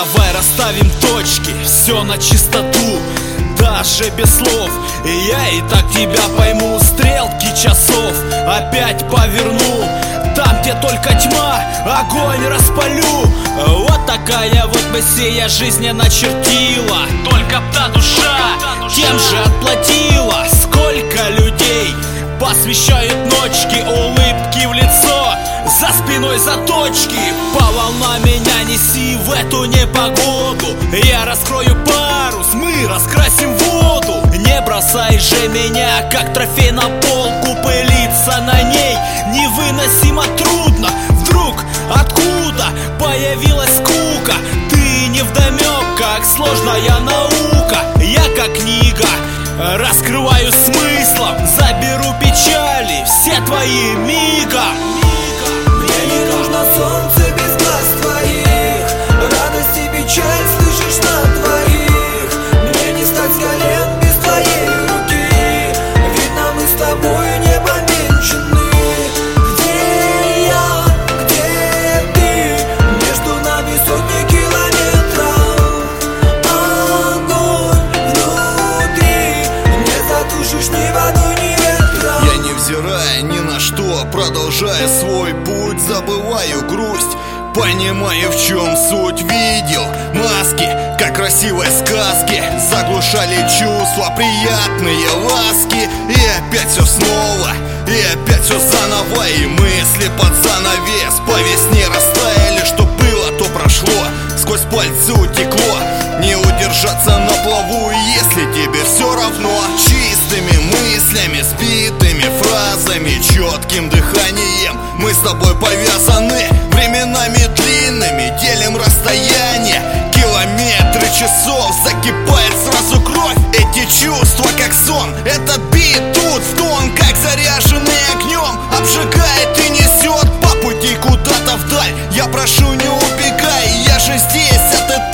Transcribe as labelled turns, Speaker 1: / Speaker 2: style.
Speaker 1: давай расставим точки, все на чистоту, даже без слов. И я и так тебя пойму, стрелки часов опять поверну. Там, где только тьма, огонь распалю. Вот такая вот Мессия жизни начертила. Только б та душа тем же отплатила. Сколько людей посвящают ночки, улыбки в лицо, за спиной заточки. По волнам меня неси в эту непогоду. Я раскрою парус, мы раскрасим воду. Не бросай же меня, как трофей на полку. Пылиться на ней невыносимо трудно. Вдруг откуда появилась скука? Ты невдомек, как сложная наука. Я как книга раскрываю смыслом, заберу печали все твои мигом.
Speaker 2: Мне не нужно солнце без глаз твоих, радость и печаль слышишь на двоих. Мне не стать с колен без твоей руки, видно мы с тобой не повенчаны. Где я, где ты, между нами сотни километров. Огонь внутри, не затушишь ни водой, ни ветром.
Speaker 3: Я, невзирая ни на что, продолжая свой путь, забываю грусть, понимаю, в чем суть. Видел маски, как красивой сказки, заглушали чувства, приятные ласки. И опять все снова, и опять все заново. И мысли под занавес по весне растаяли. Что было, то прошло, сквозь пальцы утекло. Не удержаться на плаву, если тебе все равно. Чистыми мыслями, сбитыми фразами, четким дыханием мы с тобой повязаны. Временами длинными делим расстояние, километры часов, закипает сразу кровь. Эти чувства как сон, этот бит тут в тон, как заряженный огнем, обжигает и несет по пути куда-то вдаль. Я прошу, не убегай, я же здесь, это